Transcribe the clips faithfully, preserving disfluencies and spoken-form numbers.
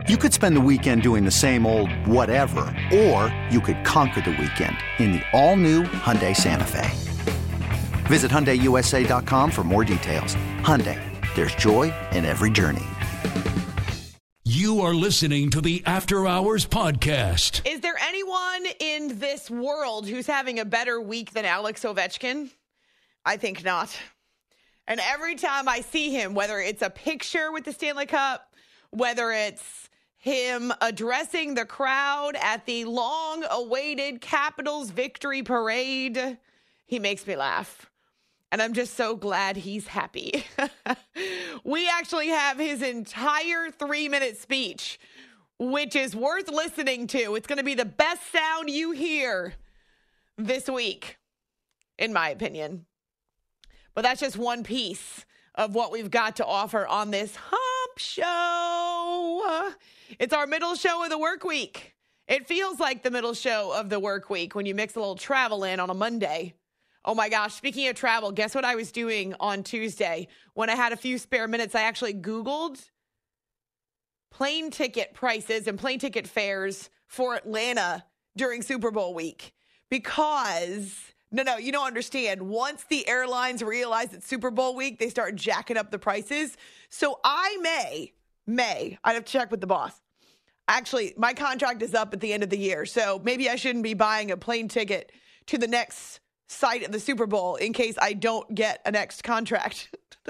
You could spend the weekend doing the same old whatever, or you could conquer the weekend in the all-new Hyundai Santa Fe. Visit Hyundai U S A dot com for more details. Hyundai, there's joy in every journey. You are listening to the After Hours Podcast. Is there anyone in this world who's having a better week than Alex Ovechkin? I think not. And every time I see him, whether it's a picture with the Stanley Cup, whether it's him addressing the crowd at the long-awaited Capitals victory parade, he makes me laugh. And I'm just so glad he's happy. We actually have his entire three-minute speech, which is worth listening to. It's going to be the best sound you hear this week, in my opinion. But that's just one piece of what we've got to offer on this hump show. It's our middle show of the work week. It feels like the middle show of the work week when you mix a little travel in on a Monday. Oh my gosh, speaking of travel, guess what I was doing on Tuesday? When I had a few spare minutes, I actually Googled plane ticket prices and plane ticket fares for Atlanta during Super Bowl week. Because, no, no, you don't understand. Once the airlines realize it's Super Bowl week, they start jacking up the prices. So I may, may, I'd have to check with the boss. Actually, my contract is up at the end of the year, so maybe I shouldn't be buying a plane ticket to the next site of the Super Bowl in case I don't get a next contract.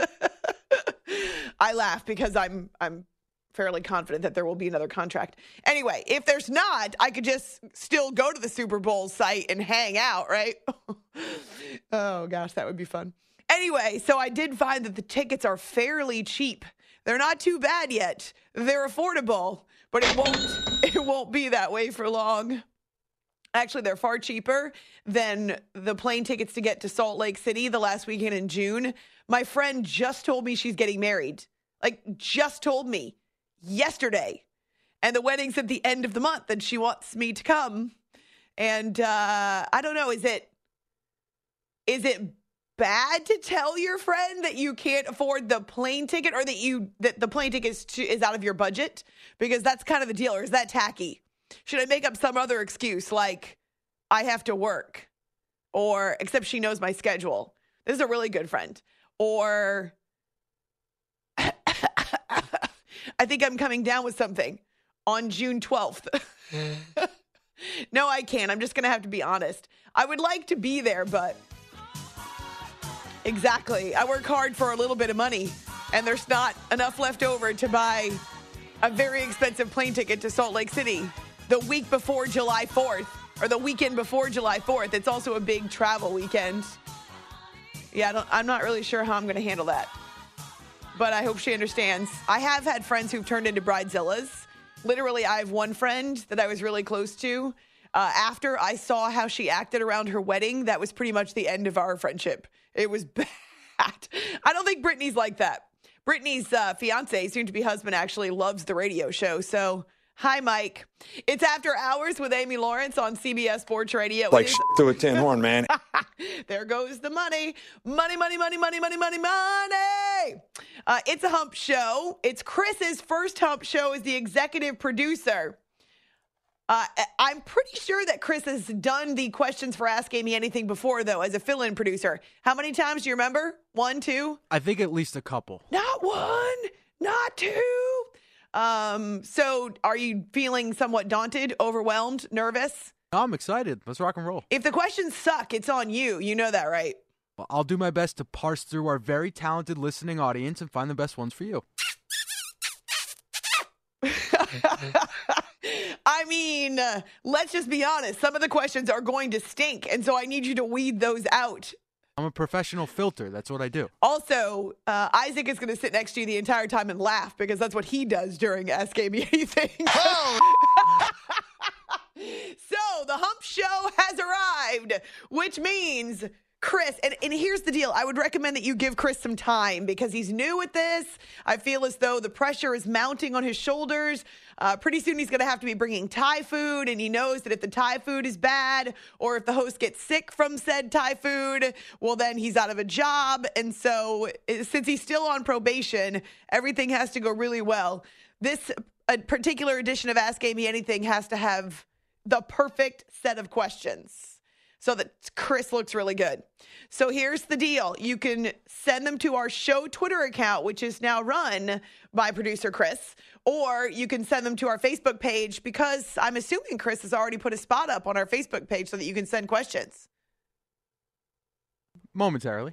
I laugh because I'm I'm fairly confident that there will be another contract. Anyway, if there's not, I could just still go to the Super Bowl site and hang out, right? Oh gosh, that would be fun. Anyway, so I did find that the tickets are fairly cheap. They're not too bad yet. They're affordable, but it won't it won't be that way for long. Actually, they're far cheaper than the plane tickets to get to Salt Lake City the last weekend in June. My friend just told me she's getting married. Like, just told me yesterday. And the wedding's at the end of the month, and she wants me to come. And uh, I don't know, is it is it bad to tell your friend that you can't afford the plane ticket, or that you that the plane ticket is, to, is out of your budget? Because that's kind of the deal. Or is that tacky? Should I make up some other excuse like I have to work, or except she knows my schedule? This is a really good friend. Or I think I'm coming down with something on June twelfth. No, I can't. I'm just going to have to be honest. I would like to be there, but exactly. I work hard for a little bit of money, and there's not enough left over to buy a very expensive plane ticket to Salt Lake City the week before July fourth, or the weekend before July fourth. It's also a big travel weekend. Yeah, I don't, I'm not really sure how I'm going to handle that, but I hope she understands. I have had friends who've turned into bridezillas. Literally, I have one friend that I was really close to. Uh, after I saw how she acted around her wedding, that was pretty much the end of our friendship. It was bad. I don't think Brittany's like that. Brittany's uh, fiance, soon-to-be husband, actually loves the radio show, so... Hi, Mike. It's After Hours with Amy Lawrence on C B S Sports Radio. Like shit through a tin horn, man. There goes the money. Money, money, money, money, money, money, money. Uh, it's a hump show. It's Chris's first hump show as the executive producer. Uh, I'm pretty sure that Chris has done the questions for Ask Amy Anything before, though, as a fill-in producer. How many times do you remember? One, two? I think at least a couple. Not one, not two. Um, so are you feeling somewhat daunted, overwhelmed, nervous? No, I'm excited. Let's rock and roll. If the questions suck, it's on you. You know that, right? Well, I'll do my best to parse through our very talented listening audience and find the best ones for you. I mean, uh, let's just be honest. Some of the questions are going to stink, and so I need you to weed those out. I'm a professional filter. That's what I do. Also, uh, Isaac is going to sit next to you the entire time and laugh because that's what he does during Ask Amy Anything. Oh. So the hump show has arrived, which means Chris, and, and here's the deal. I would recommend that you give Chris some time because he's new at this. I feel as though the pressure is mounting on his shoulders. Uh, pretty soon he's going to have to be bringing Thai food, and he knows that if the Thai food is bad or if the host gets sick from said Thai food, well, then he's out of a job. And so since he's still on probation, everything has to go really well. this a particular edition of Ask Amy Anything has to have the perfect set of questions so that Chris looks really good. So here's the deal. You can send them to our show Twitter account, which is now run by producer Chris, or you can send them to our Facebook page because I'm assuming Chris has already put a spot up on our Facebook page so that you can send questions. Momentarily.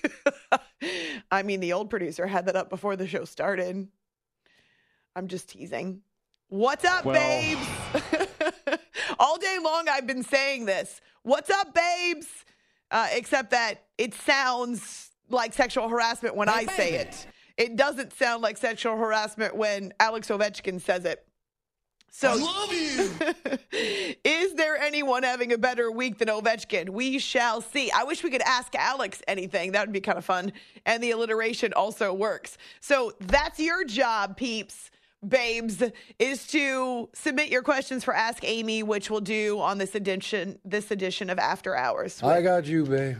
I mean, the old producer had that up before the show started. I'm just teasing. What's up, well. babes? All day long, I've been saying this. What's up, babes? Uh, except that it sounds like sexual harassment when I say it. It doesn't sound like sexual harassment when Alex Ovechkin says it. So, I love you. Is there anyone having a better week than Ovechkin? We shall see. I wish we could ask Alex anything. That would be kind of fun. And the alliteration also works. So that's your job, peeps, babes, is to submit your questions for Ask Amy, which we'll do on this edition, this edition of After Hours. I got you, babe.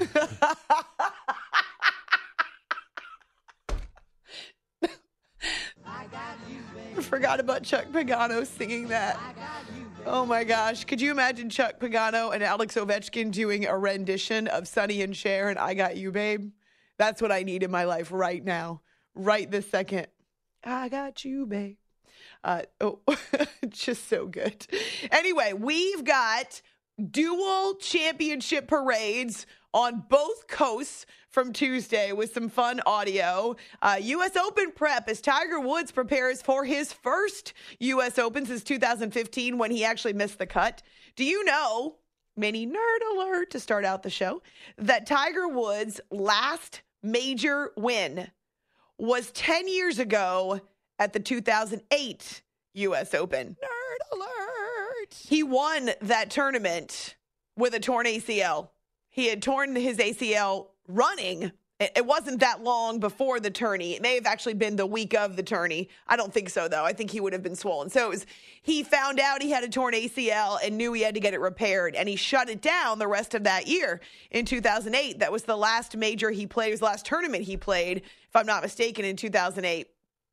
I forgot about Chuck Pagano singing that. Oh my gosh. Could you imagine Chuck Pagano and Alex Ovechkin doing a rendition of Sonny and Cher and I Got You, Babe? That's what I need in my life right now. Right this second. I got you, babe. Uh, oh, just so good. Anyway, we've got dual championship parades on both coasts from Tuesday with some fun audio. Uh, U S Open prep as Tiger Woods prepares for his first U S Open since two thousand fifteen when he actually missed the cut. Do you know, mini nerd alert to start out the show, that Tiger Woods' last major win was ten years ago at the two thousand eight U S Open? Nerd alert. He won that tournament with a torn A C L. He had torn his A C L running. It wasn't that long before the tourney. It may have actually been the week of the tourney. I don't think so, though. I think he would have been swollen. So it was, he found out he had a torn A C L and knew he had to get it repaired, and he shut it down the rest of that year in two thousand eight. That was the last major he played. It was the last tournament he played, if I'm not mistaken, in two thousand eight.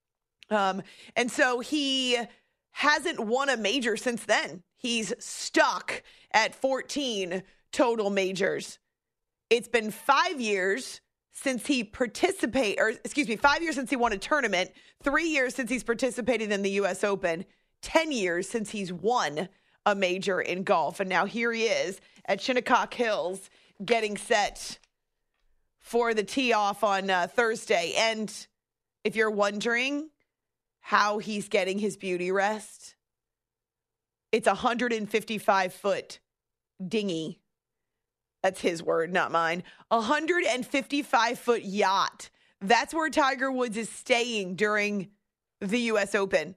Um, and so he hasn't won a major since then. He's stuck at fourteen total majors. It's been five years since he participated, or excuse me, five years since he won a tournament, three years since he's participated in the U S Open, ten years since he's won a major in golf. And now here he is at Shinnecock Hills getting set for the tee off on uh, Thursday. And if you're wondering how he's getting his beauty rest, it's a one hundred fifty-five foot dinghy. That's his word, not mine. A one hundred fifty-five foot yacht. That's where Tiger Woods is staying during the U S Open.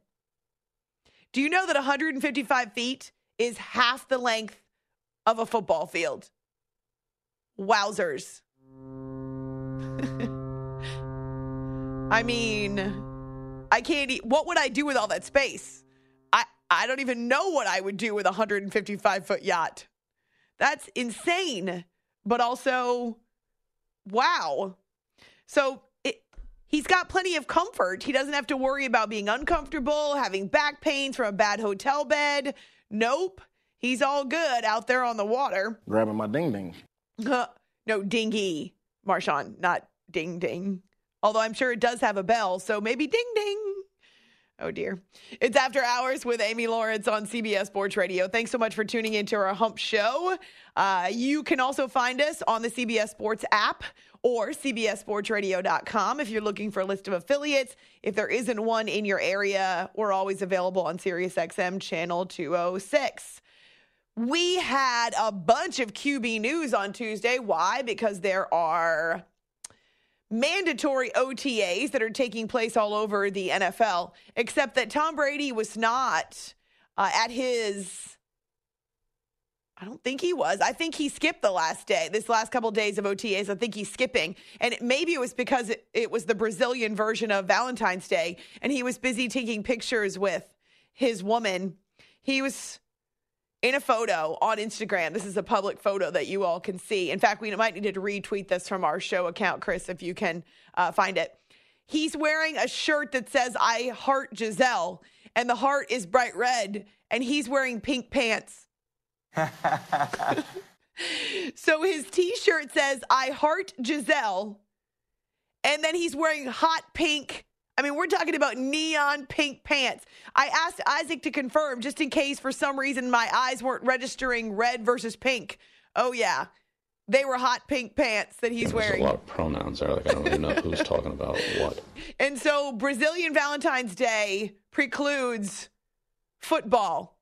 Do you know that one hundred fifty-five feet is half the length of a football field? Wowzers. I mean, I can't eat. What would I do with all that space? I, I don't even know what I would do with a one hundred fifty-five foot yacht. That's insane, but also, wow. So it, he's got plenty of comfort. He doesn't have to worry about being uncomfortable, having back pains from a bad hotel bed. Nope. He's all good out there on the water. Grabbing my ding-ding. Uh, no, dinghy, Marshawn, not ding-ding. Although I'm sure it does have a bell, so maybe ding-ding. Oh, dear. It's After Hours with Amy Lawrence on C B S Sports Radio. Thanks so much for tuning into our Hump Show. Uh, you can also find us on the C B S Sports app or C B S sports radio dot com if you're looking for a list of affiliates. If there isn't one in your area, we're always available on Sirius X M Channel two oh six. We had a bunch of Q B news on Tuesday. Why? Because there are mandatory O T As that are taking place all over the N F L, except that Tom Brady was not uh, at his, I don't think he was. I think he skipped the last day, this last couple of days of O T As. I think he's skipping. And it, maybe it was because it, it was the Brazilian version of Valentine's Day, and he was busy taking pictures with his woman. He was in a photo on Instagram. This is a public photo that you all can see. In fact, we might need to retweet this from our show account, Chris, if you can uh, find it. He's wearing a shirt that says, I heart Giselle. and the heart is bright red, and he's wearing pink pants. So his T-shirt says, I heart Giselle, and then he's wearing hot pink. I mean, we're talking about neon pink pants. I asked Isaac to confirm just in case for some reason my eyes weren't registering red versus pink. Oh, yeah. They were hot pink pants that he's There's wearing. a lot of pronouns there. Like, I don't even know who's talking about what. And so Brazilian Valentine's Day precludes football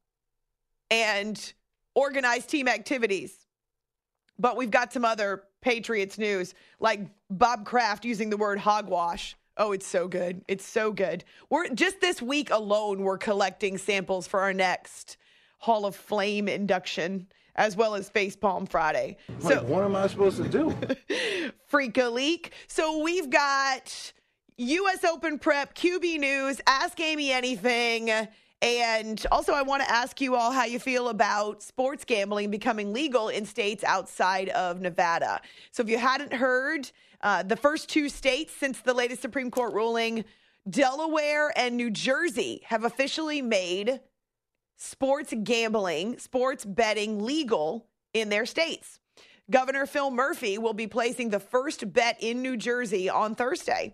and organized team activities. But we've got some other Patriots news, like Bob Kraft using the word hogwash. Oh, it's so good. It's so good. We're just this week alone, we're collecting samples for our next Hall of Flame induction, as well as Facepalm Friday. Like, So what am I supposed to do? Freak a leak. So we've got U S Open prep, Q B news, Ask Amy Anything. And also I want to ask you all how you feel about sports gambling becoming legal in states outside of Nevada. So if you hadn't heard, uh, the first two states since the latest Supreme Court ruling, Delaware and New Jersey, have officially made sports gambling, sports betting legal in their states. Governor Phil Murphy will be placing the first bet in New Jersey on Thursday.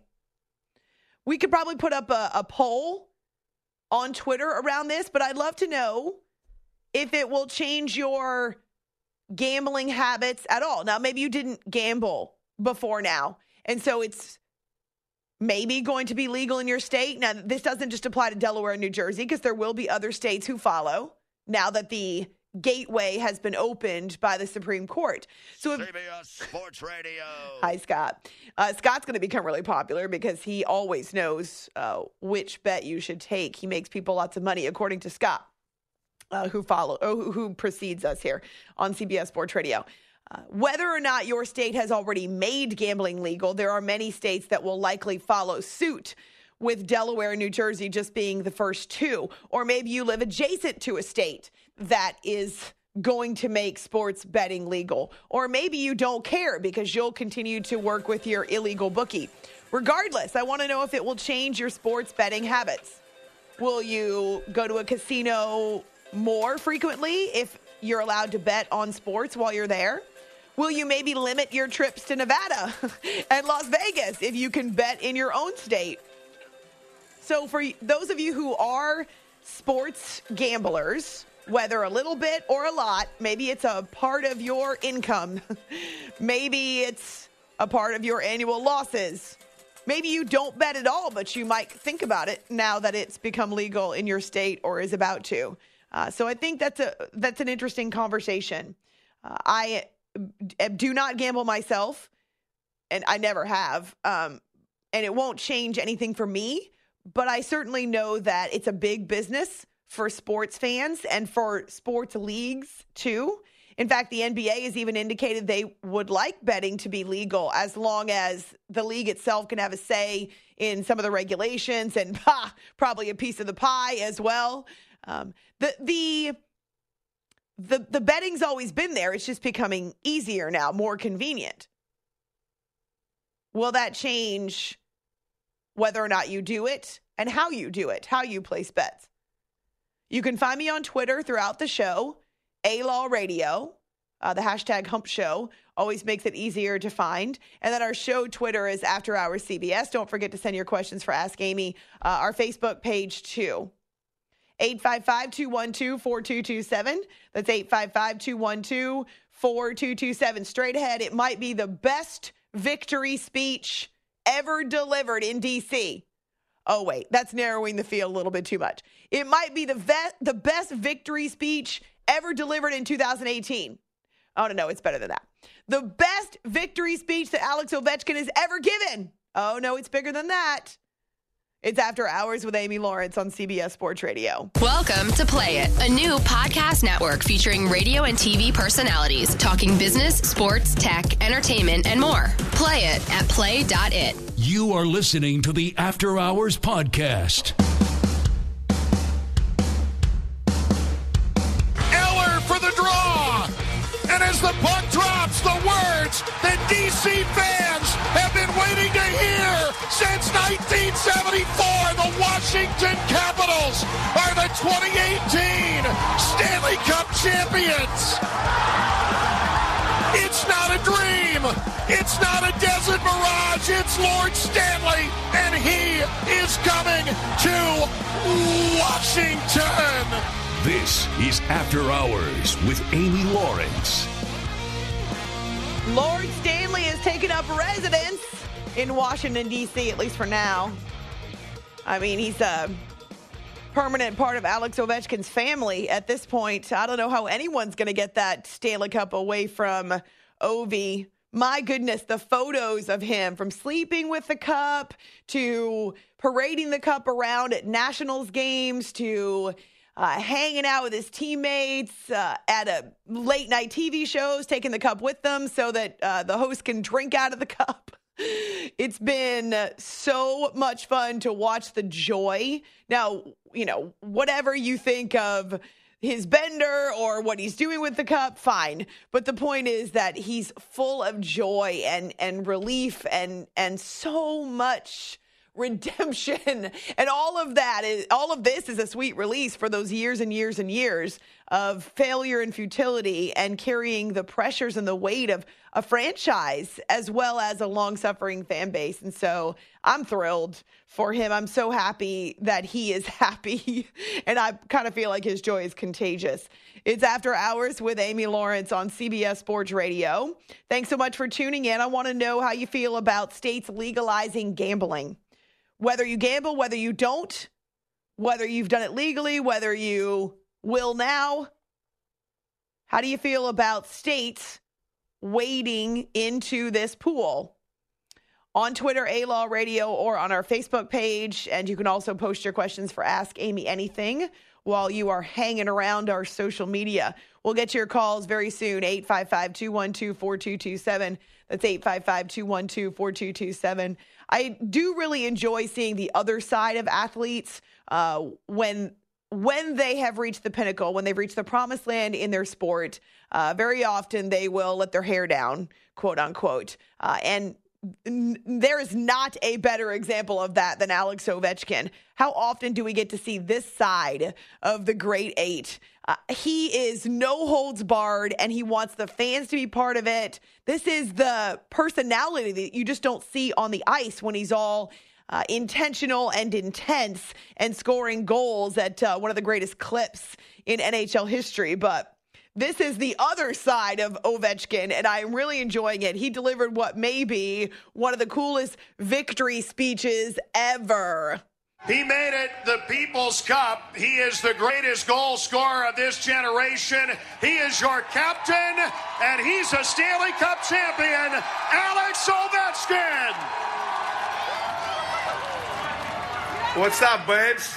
We could probably put up a, a poll on Twitter around this, but I'd love to know if it will change your gambling habits at all. Now, maybe you didn't gamble before now, and so it's maybe going to be legal in your state. Now, this doesn't just apply to Delaware and New Jersey, because there will be other states who follow now that the gateway has been opened by the Supreme Court. So if, C B S Sports Radio. Hi, Scott. Uh, Scott's going to become really popular because he always knows uh, which bet you should take. He makes people lots of money, according to Scott, uh, who follow, oh, who, who precedes us here on C B S Sports Radio. Uh, whether or not your state has already made gambling legal, there are many states that will likely follow suit, with Delaware and New Jersey just being the first two. Or maybe you live adjacent to a state that is going to make sports betting legal. Or maybe you don't care because you'll continue to work with your illegal bookie. Regardless, I want to know if it will change your sports betting habits. Will you go to a casino more frequently if you're allowed to bet on sports while you're there? Will you maybe limit your trips to Nevada and Las Vegas if you can bet in your own state? So for those of you who are sports gamblers, whether a little bit or a lot, maybe it's a part of your income, maybe it's a part of your annual losses, maybe you don't bet at all, but you might think about it now that it's become legal in your state or is about to. Uh, so I think that's a that's an interesting conversation. Uh, I do not gamble myself, and I never have, um, and it won't change anything for me. But I certainly know that it's a big business for sports fans and for sports leagues, too. In fact, the N B A has even indicated they would like betting to be legal as long as the league itself can have a say in some of the regulations and ha, probably a piece of the pie as well. Um, the the the the betting's always been there. It's just becoming easier now, more convenient. Will that change whether or not you do it and how you do it, how you place bets? You can find me on Twitter throughout the show, A-Law Radio. Uh, the hashtag Hump Show always makes it easier to find. And then our show Twitter is After Hours C B S. Don't forget to send your questions for Ask Amy. Uh, our Facebook page, too. eight five five, two one two, four two two seven. That's eight five five, two one two, four two two seven. Straight ahead, it might be the best victory speech ever delivered in D C. Oh, wait, that's narrowing the field a little bit too much. It might be the vet, the best victory speech ever delivered in two thousand eighteen. Oh, no, no, it's better than that. The best victory speech that Alex Ovechkin has ever given. Oh, no, it's bigger than that. It's After Hours with Amy Lawrence on C B S Sports Radio. Welcome to Play It, a new podcast network featuring radio and T V personalities talking business, sports, tech, entertainment, and more. Play it at play dot it. You are listening to the After Hours Podcast. Eller for the draw. And as the puck drops, the words that D C fans have been waiting waiting to hear. Since nineteen seventy-four, the Washington Capitals are the twenty eighteen Stanley Cup champions. It's not a dream. It's not a desert mirage. It's Lord Stanley, and he is coming to Washington. This is After Hours with Amy Lawrence. Lord Stanley has taken up residence in Washington, D C, at least for now. I mean, he's a permanent part of Alex Ovechkin's family at this point. I don't know how anyone's going to get that Stanley Cup away from Ovi. My goodness, the photos of him from sleeping with the cup to parading the cup around at Nationals games to uh, hanging out with his teammates uh, at a late night T V shows, taking the cup with them so that uh, the host can drink out of the cup. It's been so much fun to watch the joy. Now, you know, whatever you think of his bender or what he's doing with the cup, fine. But the point is that he's full of joy and, and relief and, and so much redemption. And all of that is, all of this is a sweet release for those years and years and years of failure and futility and carrying the pressures and the weight of a franchise as well as a long-suffering fan base. And so I'm thrilled for him. I'm so happy that he is happy. And I kind of feel like his joy is contagious. It's After Hours with Amy Lawrence on C B S Sports Radio. Thanks so much for tuning in. I want to know how you feel about states legalizing gambling. Whether you gamble, whether you don't, whether you've done it legally, whether you will now. How do you feel about states wading into this pool? On Twitter, A-Law Radio, or on our Facebook page. And you can also post your questions for Ask Amy Anything while you are hanging around our social media. We'll get to your calls very soon, eight five five, two one two, four two two seven. That's eight five five, two one two, four two two seven. I do really enjoy seeing the other side of athletes uh, when when they have reached the pinnacle, when they've reached the promised land in their sport. Uh, very often they will let their hair down, quote unquote. Uh, and n- there is not a better example of that than Alex Ovechkin. How often do we get to see this side of the great eight? Uh, he is no holds barred, and he wants the fans to be part of it. This is the personality that you just don't see on the ice when he's all uh, intentional and intense and scoring goals at uh, one of the greatest clips in N H L history. But this is the other side of Ovechkin, and I'm really enjoying it. He delivered what may be one of the coolest victory speeches ever. He made it the People's Cup. He is the greatest goal scorer of this generation. He is your captain, and he's a Stanley Cup champion, Alex Ovechkin. What's up, babes?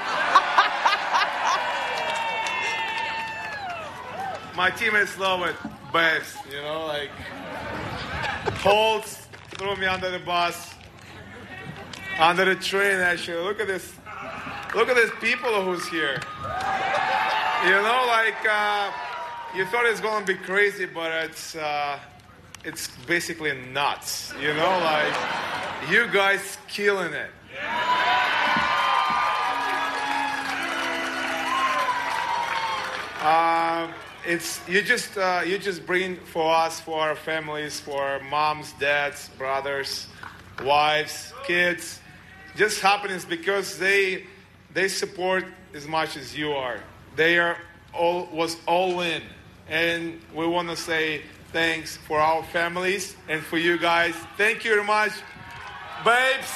My teammates love it, babes. You know, like, Holtz threw me under the bus. Under the train, actually. Look at this. Look at these people who's here. You know, like, uh, you thought it's going to be crazy, but it's uh, it's basically nuts. You know, like, you guys killing it. Uh, it's you just uh, you just bring for us, for our families, for our moms, dads, brothers, wives, kids. Just happiness because they they support as much as you are. They are all was all in, and we want to say thanks for our families and for you guys. Thank you very much, babes.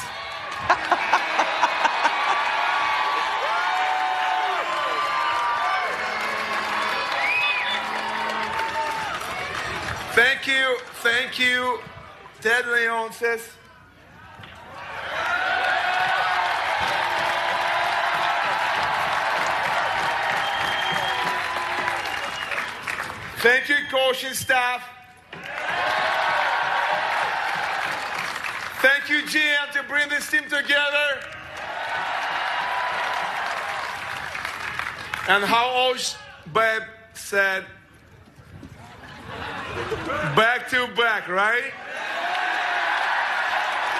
Thank you, thank you, Ted Leonsis. Thank you, coaching staff. Thank you, G M, to bring this team together. And how Osh Babe said, back to back, right?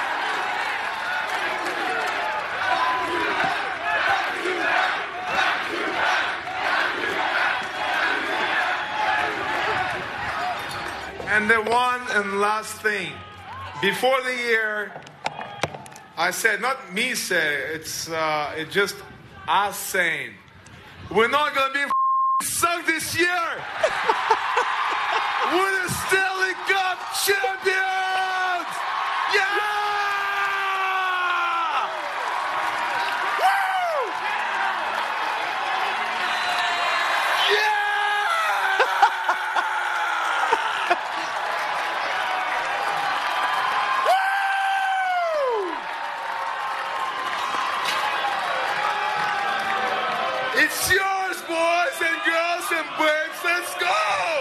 And the one and last thing. Before the year, I said, not me saying, it's uh, it's just us saying, we're not going to be f- sucked this year. We're the Stanley Cup champions! Yeah! Woo! Yeah! Woo! It's yours, boys and girls and babes. Let's go!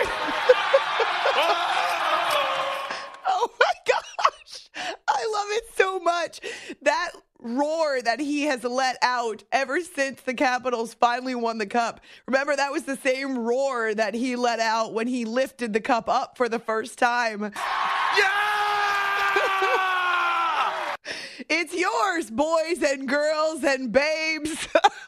Oh my gosh. I love it so much. That roar that he has let out ever since the Capitals finally won the cup. Remember, that was the same roar that he let out when he lifted the cup up for the first time. Yeah! It's yours, boys and girls and babes.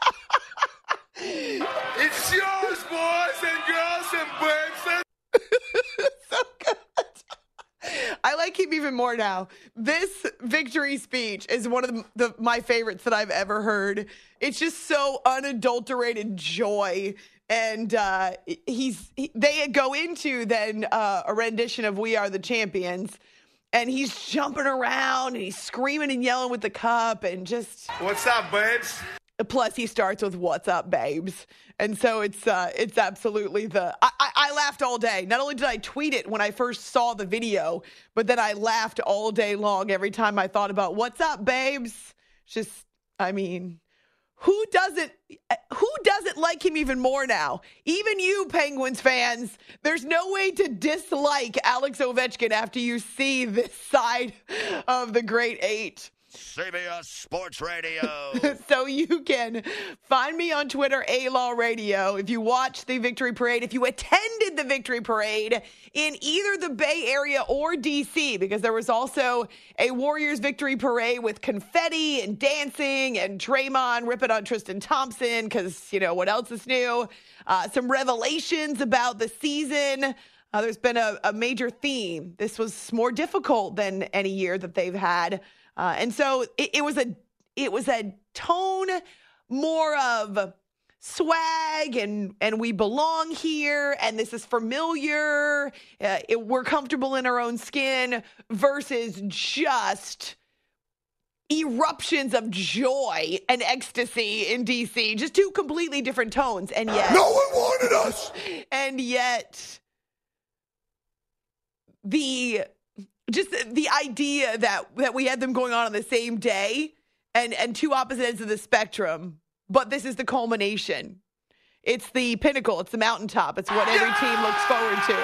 It's yours, boys and girls and babes. So good. I like him even more now. This victory speech is one of the, the my favorites that I've ever heard. It's just so unadulterated joy. And uh, he's he, they go into then uh, a rendition of "We Are the Champions," and he's jumping around and he's screaming and yelling with the cup and just. What's up, babes? Plus, he starts with "What's up, babes?" And so it's uh, it's absolutely the. I, I, I laughed all day. Not only did I tweet it when I first saw the video, but then I laughed all day long every time I thought about "What's up, babes?" Just, I mean, who doesn't who doesn't like him even more now? Even you, Penguins fans. There's no way to dislike Alex Ovechkin after you see this side of the Great Eight. C B S Sports Radio. So you can find me on Twitter, A-Law Radio. If you watched the Victory Parade, if you attended the Victory Parade in either the Bay Area or D C, because there was also a Warriors Victory Parade with confetti and dancing and Draymond ripping on Tristan Thompson because, you know, what else is new? Uh, some revelations about the season. Uh, there's been a, a major theme. This was more difficult than any year that they've had. Uh, and so it, it was a it was a tone more of swag and and we belong here and this is familiar. Uh, it, we're comfortable in our own skin versus just eruptions of joy and ecstasy in D C. Just two completely different tones. And yet, no one wanted us. And yet, the. Just the idea that, that we had them going on on the same day and, and two opposite ends of the spectrum, but this is the culmination. It's the pinnacle. It's the mountaintop. It's what every team looks forward to.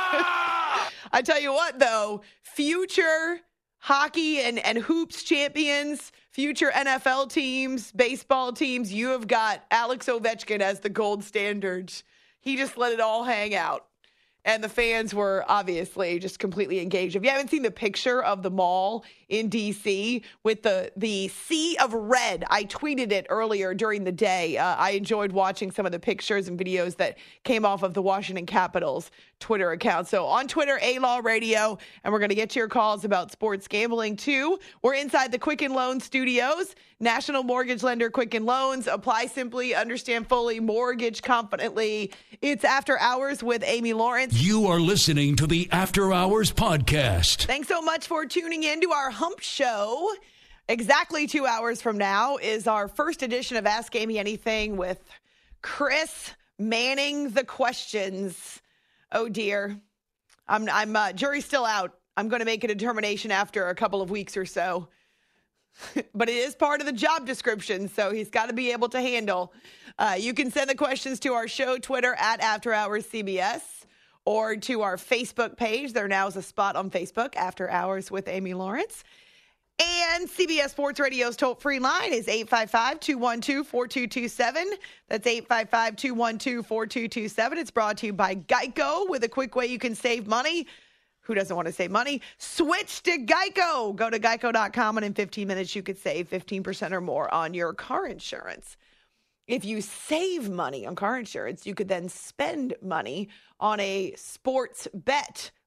I tell you what, though, future hockey and, and hoops champions, future N F L teams, baseball teams, you have got Alex Ovechkin as the gold standard. He just let it all hang out. And the fans were obviously just completely engaged. If you haven't seen the picture of the mall in D C with the, the sea of red, I tweeted it earlier during the day. Uh, I enjoyed watching some of the pictures and videos that came off of the Washington Capitals Twitter account. So on Twitter, A-Law Radio, and we're going to get to your calls about sports gambling too. We're inside the Quicken Loans Studios. National Mortgage Lender Quicken Loans. Apply simply, understand fully, mortgage confidently. It's After Hours with Amy Lawrence. You are listening to the After Hours Podcast. Thanks so much for tuning in to our Hump Show. Exactly two hours from now is our first edition of Ask Amy Anything with Chris manning the questions. Oh, dear. I'm, I'm uh, jury's still out. I'm going to make a determination after a couple of weeks or so. But it is part of the job description, so he's got to be able to handle. Uh, you can send the questions to our show Twitter at After Hours C B S or to our Facebook page. There now is a spot on Facebook, After Hours with Amy Lawrence. And C B S Sports Radio's toll-free line is eight five five, two one two, four two two seven. That's eight five five, two one two, four two two seven. It's brought to you by Geico with a quick way you can save money. Who doesn't want to save money? Switch to Geico. Go to geico dot com, and in fifteen minutes, you could save fifteen percent or more on your car insurance. If you save money on car insurance, you could then spend money on a sports bet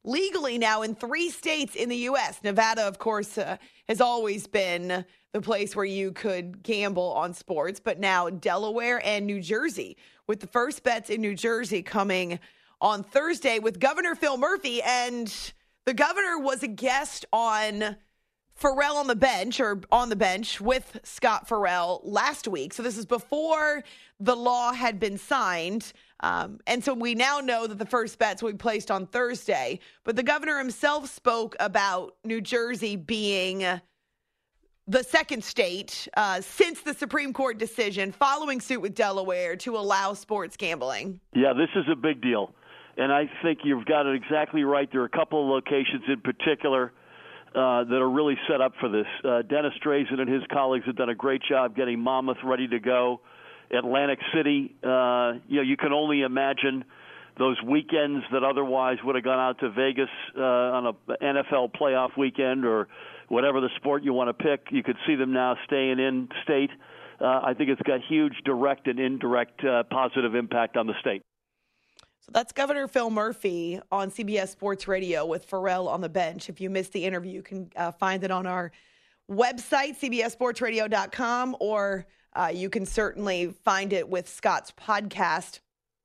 legally now in three states in the U S. Nevada, of course, uh, has always been the place where you could gamble on sports, but now Delaware and New Jersey, with the first bets in New Jersey coming on Thursday with Governor Phil Murphy. And the governor was a guest on Farrell on the bench or on the bench with Scott Farrell last week. So this is before the law had been signed. Um, and so we now know that the first bets will be placed on Thursday. But the governor himself spoke about New Jersey being the second state uh, since the Supreme Court decision following suit with Delaware to allow sports gambling. Yeah, this is a big deal. And I think you've got it exactly right. There are a couple of locations in particular uh, that are really set up for this. Uh, Dennis Drazen and his colleagues have done a great job getting Monmouth ready to go. Atlantic City, uh, you know, you can only imagine those weekends that otherwise would have gone out to Vegas uh, on a N F L playoff weekend or whatever the sport you want to pick. You could see them now staying in state. Uh, I think it's got huge direct and indirect uh, positive impact on the state. So that's Governor Phil Murphy on C B S Sports Radio with Farrell on the bench. If you missed the interview, you can uh, find it on our website, C B S sports radio dot com, or uh, you can certainly find it with Scott's podcast.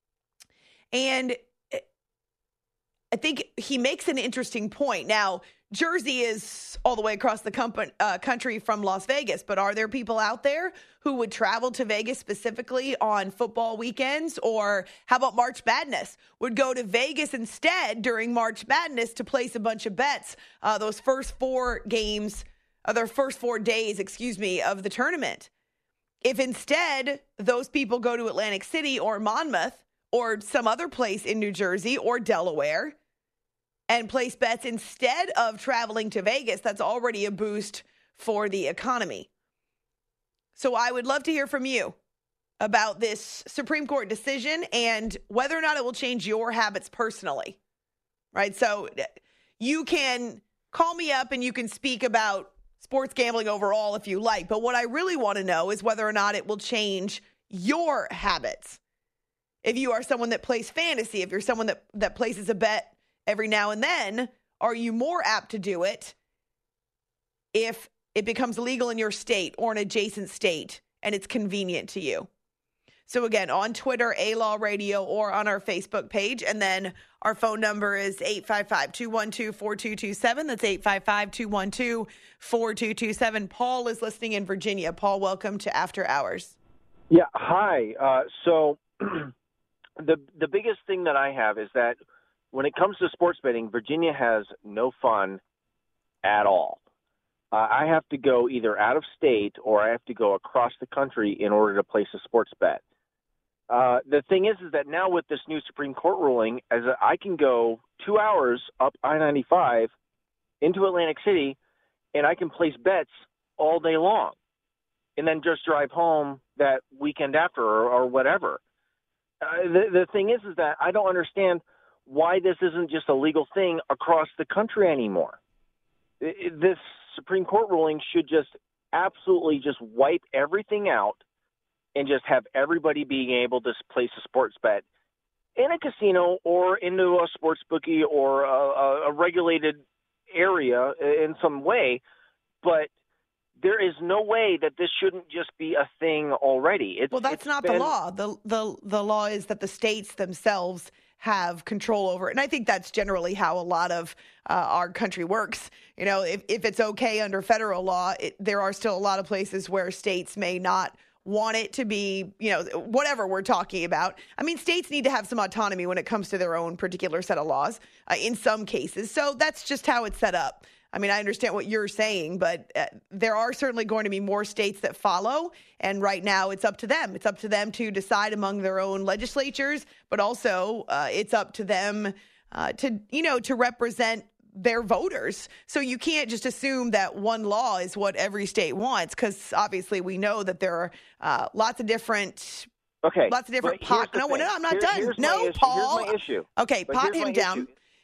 And I think he makes an interesting point. Now, Jersey is all the way across the comp- uh, country from Las Vegas, but are there people out there who would travel to Vegas specifically on football weekends? Or how about March Madness? Would go to Vegas instead during March Madness to place a bunch of bets, uh, those first four games, uh, their first four days, excuse me, of the tournament. If instead those people go to Atlantic City or Monmouth or some other place in New Jersey or Delaware and place bets instead of traveling to Vegas, that's already a boost for the economy. So I would love to hear from you about this Supreme Court decision and whether or not it will change your habits personally, right? So you can call me up and you can speak about sports gambling overall if you like. But what I really want to know is whether or not it will change your habits. If you are someone that plays fantasy, if you're someone that, that places a bet every now and then, are you more apt to do it if it becomes legal in your state or an adjacent state and it's convenient to you? So again, on Twitter, A-Law Radio, or on our Facebook page. And then our phone number is eight five five, two one two, four two two seven. That's eight five five, two one two, four two two seven. Paul is listening in Virginia. Paul, welcome to After Hours. Yeah, hi. Uh, so the the biggest thing that I have is that when it comes to sports betting, Virginia has no fun at all. Uh, I have to go either out of state or I have to go across the country in order to place a sports bet. Uh, the thing is, is that now with this new Supreme Court ruling, as a, I can go two hours up I ninety-five into Atlantic City, and I can place bets all day long, and then just drive home that weekend after or, or whatever. Uh, the, the thing is, is that I don't understand why this isn't just a legal thing across the country anymore. It, it, this Supreme Court ruling should just absolutely just wipe everything out and just have everybody being able to place a sports bet in a casino or into a sports bookie or a, a regulated area in some way. But there is no way that this shouldn't just be a thing already. It's, well, that's it's not been... the law. The, the, the law is that the states themselves have control over it. And I think that's generally how a lot of uh, our country works. You know, if, if it's okay under federal law, it, there are still a lot of places where states may not want it to be, you know, whatever we're talking about. I mean, states need to have some autonomy when it comes to their own particular set of laws uh, in some cases. So that's just how it's set up. I mean, I understand what you're saying, but uh, there are certainly going to be more states that follow. And right now it's up to them. It's up to them to decide among their own legislatures, but also uh, it's up to them uh, to, you know, to represent their voters. So you can't just assume that one law is what every state wants, because obviously we know that there are uh, lots of different Okay. Lots of different pockets. No, no, I'm not Here, done. here's No, my Paul. Here's my issue. Okay, but pot him down. Issue.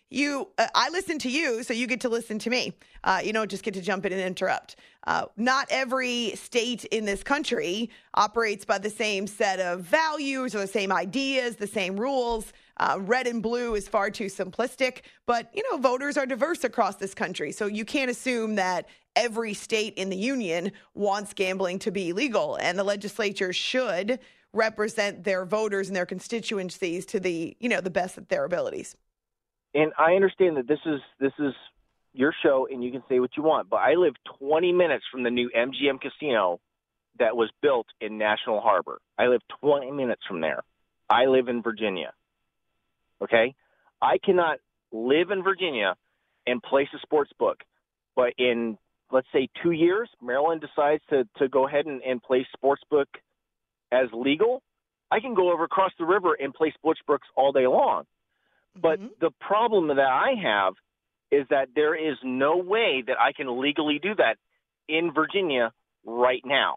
You, uh, I listen to you, so you get to listen to me. Uh, you don't just get to jump in and interrupt. Uh, not every state in this country operates by the same set of values or the same ideas, the same rules. Uh, red and blue is far too simplistic, but, you know, voters are diverse across this country. So you can't assume that every state in the union wants gambling to be legal, and the legislature should represent their voters and their constituencies to the, you know, the best of their abilities. And I understand that this is this is your show, and you can say what you want. But I live twenty minutes from the new M G M casino that was built in National Harbor. I live twenty minutes from there. I live in Virginia. Okay, I cannot live in Virginia and place a sports book, but in let's say two years, Maryland decides to to go ahead and, and place sports book as legal. I can go over across the river and play sports books all day long. But mm-hmm. the problem that I have is that there is no way that I can legally do that in Virginia right now.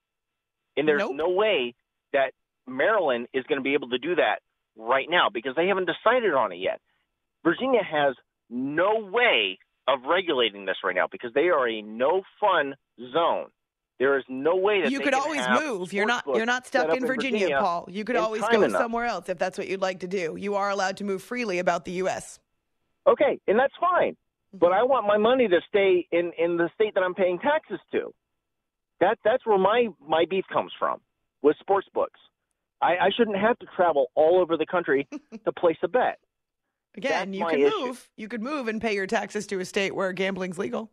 And there's nope. no way that Maryland is going to be able to do that right now because they haven't decided on it yet. Virginia has no way of regulating this right now because they are a no-fun zone. There is no way that you they could can always have move. You're not you're not stuck in Virginia, Virginia, Paul. You could always go enough. somewhere else if that's what you'd like to do. You are allowed to move freely about the U S. Okay, and that's fine. But I want my money to stay in, in the state that I'm paying taxes to. That that's where my, my beef comes from with sports books. I, I shouldn't have to travel all over the country to place a bet. Again, that's you can issue. move. You could move and pay your taxes to a state where gambling's legal.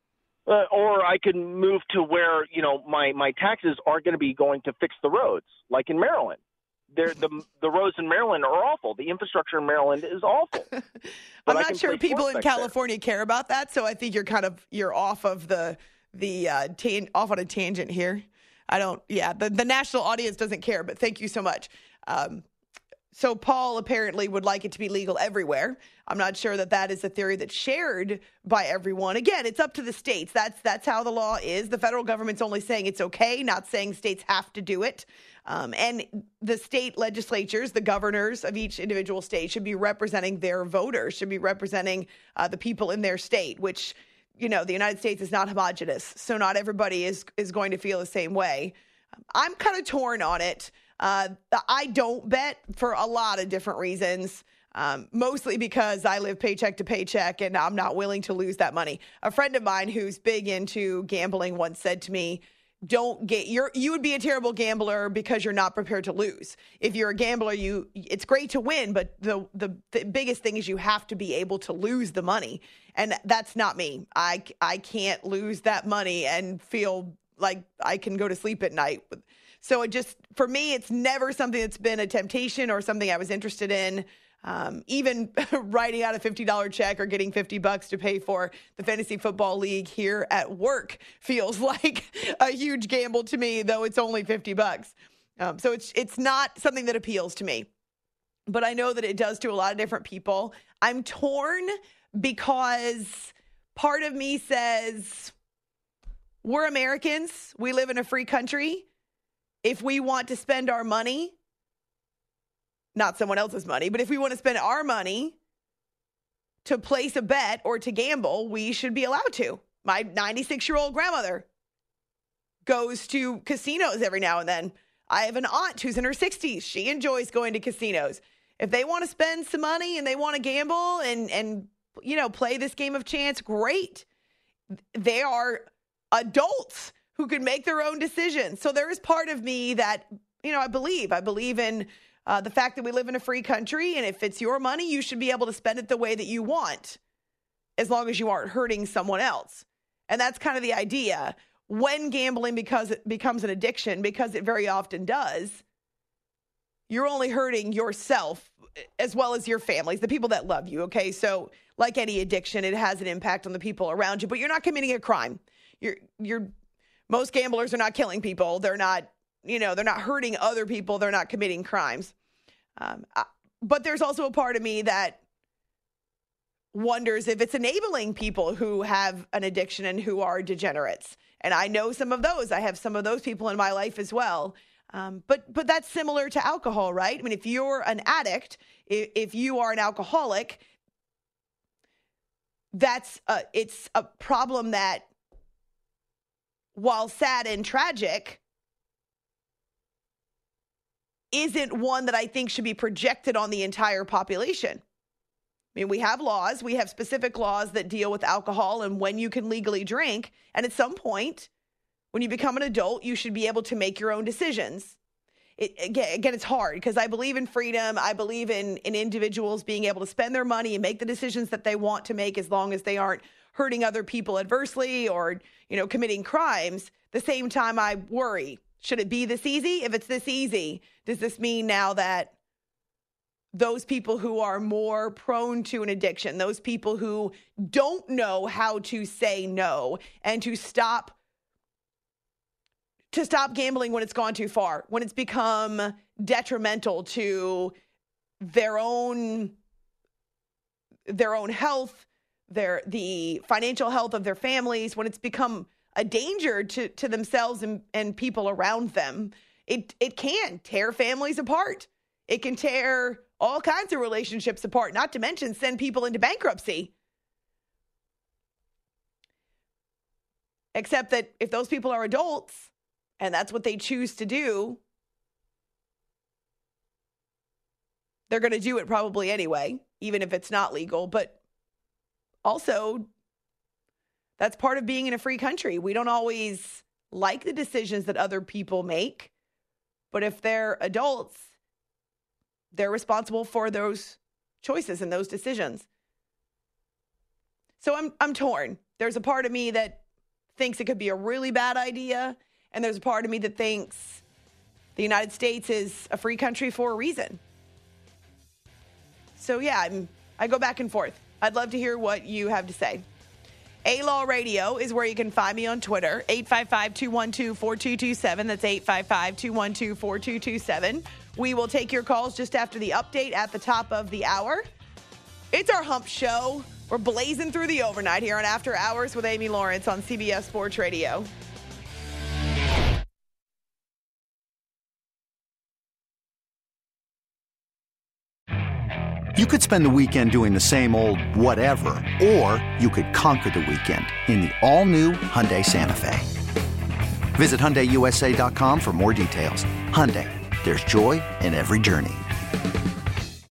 Uh, or I could move to where, you know, my, my taxes aren't going to be going to fix the roads, like in Maryland. They're, the the roads in Maryland are awful. The infrastructure in Maryland is awful. I'm not sure people in California there. care about that, so I think you're kind of you're off of the the uh, tan- off on a tangent here. I don't. Yeah, the the national audience doesn't care, but thank you so much. Um, So Paul apparently would like it to be legal everywhere. I'm not sure that that is a theory that's shared by everyone. Again, it's up to the states. That's that's how the law is. The federal government's only saying it's okay, not saying states have to do it. Um, and the state legislatures, the governors of each individual state should be representing their voters, should be representing uh, the people in their state, which, you know, the United States is not homogenous. So not everybody is is going to feel the same way. I'm kind of torn on it. Uh, I don't bet for a lot of different reasons, um, mostly because I live paycheck to paycheck and I'm not willing to lose that money. A friend of mine who's big into gambling once said to me, don't get you're you would be a terrible gambler because you're not prepared to lose. If you're a gambler, you it's great to win, but the, the the biggest thing is you have to be able to lose the money. And that's not me. I, I can't lose that money and feel like I can go to sleep at night. So it just, for me, it's never something that's been a temptation or something I was interested in. Um, even writing out a fifty dollars check or getting fifty bucks to pay for the fantasy football league here at work feels like a huge gamble to me, though it's only fifty bucks. Um, so it's it's not something that appeals to me. But I know that it does to a lot of different people. I'm torn because part of me says we're Americans. We live in a free country. If we want to spend our money, not someone else's money, but if we want to spend our money to place a bet or to gamble, we should be allowed to. My ninety-six-year-old grandmother goes to casinos every now and then. I have an aunt who's in her sixties. She enjoys going to casinos. If they want to spend some money and they want to gamble and, and you know, play this game of chance, great. They are adults who can make their own decisions. So there is part of me that, you know, I believe. I believe in uh, the fact that we live in a free country, and if it's your money, you should be able to spend it the way that you want, as long as you aren't hurting someone else. And that's kind of the idea. When gambling because it becomes an addiction, because it very often does, you're only hurting yourself as well as your families, the people that love you, okay? So like any addiction, it has an impact on the people around you, but you're not committing a crime. You're you're Most gamblers are not killing people. They're not, you know, they're not hurting other people. They're not committing crimes. Um, I, but there's also a part of me that wonders if it's enabling people who have an addiction and who are degenerates. And I know some of those. I have some of those people in my life as well. Um, but but that's similar to alcohol, right? I mean, if you're an addict, if, if you are an alcoholic, that's a, it's a problem that, while sad and tragic, isn't one that I think should be projected on the entire population. I mean, we have laws. We have specific laws that deal with alcohol and when you can legally drink. And at some point, when you become an adult, you should be able to make your own decisions. It, again, again, it's hard because I believe in freedom. I believe in, in individuals being able to spend their money and make the decisions that they want to make as long as they aren't hurting other people adversely or, you know, committing crimes. At the same time, I worry, should it be this easy? If it's this easy, does this mean now that those people who are more prone to an addiction, those people who don't know how to say no and to stop to stop gambling when it's gone too far, when it's become detrimental to their own their own health, their the financial health of their families, when it's become a danger to, to themselves and, and people around them, it it can tear families apart. It can tear all kinds of relationships apart, not to mention send people into bankruptcy. Except that if those people are adults and that's what they choose to do, they're going to do it probably anyway, even if it's not legal. But also, that's part of being in a free country. We don't always like the decisions that other people make, but if they're adults, they're responsible for those choices and those decisions. So I'm I'm torn. There's a part of me that thinks it could be a really bad idea, and there's a part of me that thinks the United States is a free country for a reason. So yeah, I'm, I go back and forth. I'd love to hear what you have to say. A-Law Radio is where you can find me on Twitter, eight five five, two one two, four two two seven. That's eight five five, two one two, four two two seven. We will take your calls just after the update at the top of the hour. It's our Hump Show. We're blazing through the overnight here on After Hours with Amy Lawrence on C B S Sports Radio. You could spend the weekend doing the same old whatever, or you could conquer the weekend in the all-new Hyundai Santa Fe. Visit Hyundai U S A dot com for more details. Hyundai, there's joy in every journey.